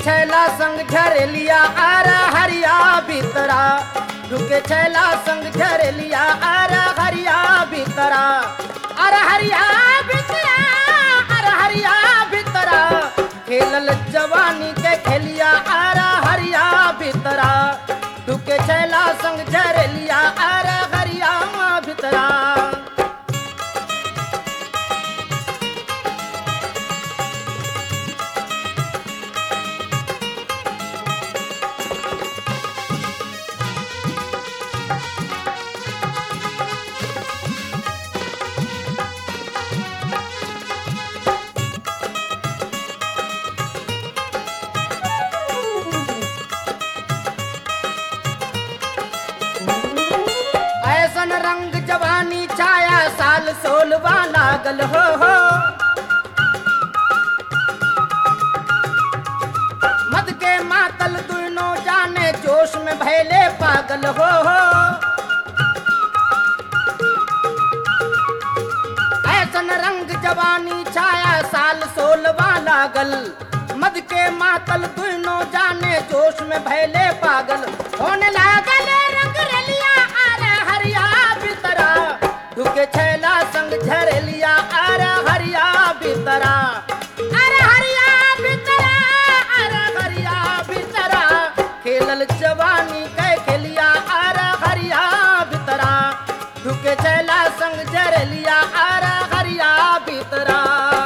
छैला संग झरेलिया आर हरिया भीतरा ढुके छैला संग झरेलिया आर हरिया भीतरा अर हरिया भीतरा अर हरिया भीतरा खेलल जवानी के खेलिया आर हरिया भीतरा ढुके छैला संग झरेलिया आर हरिया भीतरा ऐसन रंग जवानी छाया साल 16 लागल हो मद के मातल दुनो जाने जोश में भैले पागल हो ऐसन रंग जवानी छाया साल 16 लागल मद के मातल दुनो जाने जोश में भैले पागल होने लागल रंग रलिया आर हरिया भीतरा ढुके छैला संग झरेलिया आर हरिया भीतरा अर हरिया भीतरा अर हरिया भीतरा खेलल जवानी के खेलिया आर हरिया भीतरा ढुके छैला संग झरेलिया आर हरिया भीतरा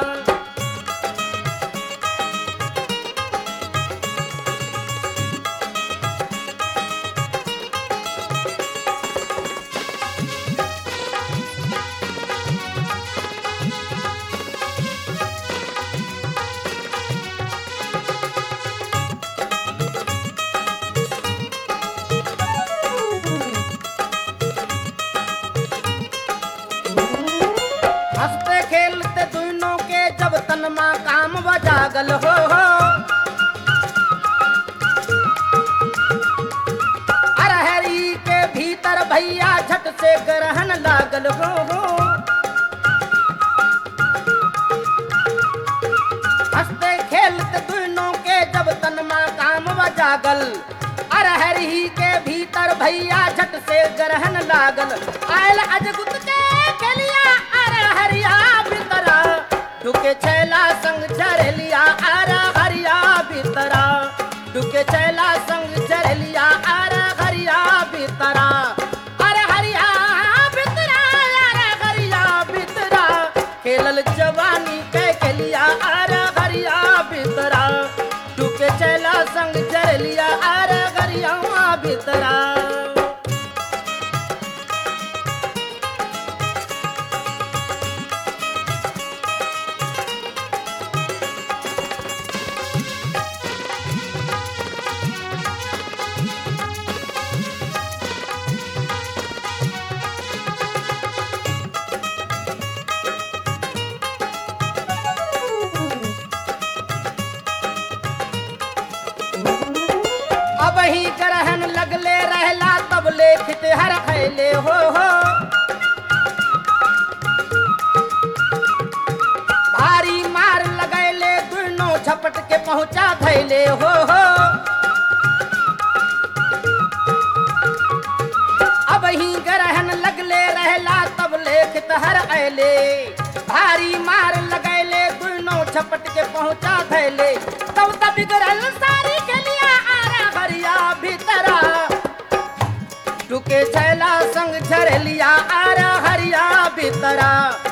हंसते खेलते दुनों के जब तनमा काम बजागल हो अरहरी के भीतर भैया झट से ग्रहण लागल हो हंसते खेलते दुनों के जब तनमा काम बजागल अरहरी के भीतर भैया झट से ग्रहण लागल आयल अजगुत के खेलिया हरिया भीतरा ढुके छैला संग झरेलिया आर हरिया भीतरा ढुके छैला संग झरेलिया आर हरिया भीतरा अर हरिया भीतरा आर हरिया भीतरा खेलल जवानी के खेलिया आर हरिया भीतरा ढुके छैला संग झरेलिया आर हरिया भीतरा अब ही ग्रहण लगले रहला तब लेखित हर खैले हो भारी मार लगैले दुनो झपट के पहुंचा धैले हो अब ही ग्रहण लगले रहला तब लेखित हर ऐले भारी मार लगैले दुनो झपट के पहुंचा धैले तब तब बिगड़ल सारी गलिया हरिया भीतरा ढुके छैला संग झरेलिया आर हरिया भीतरा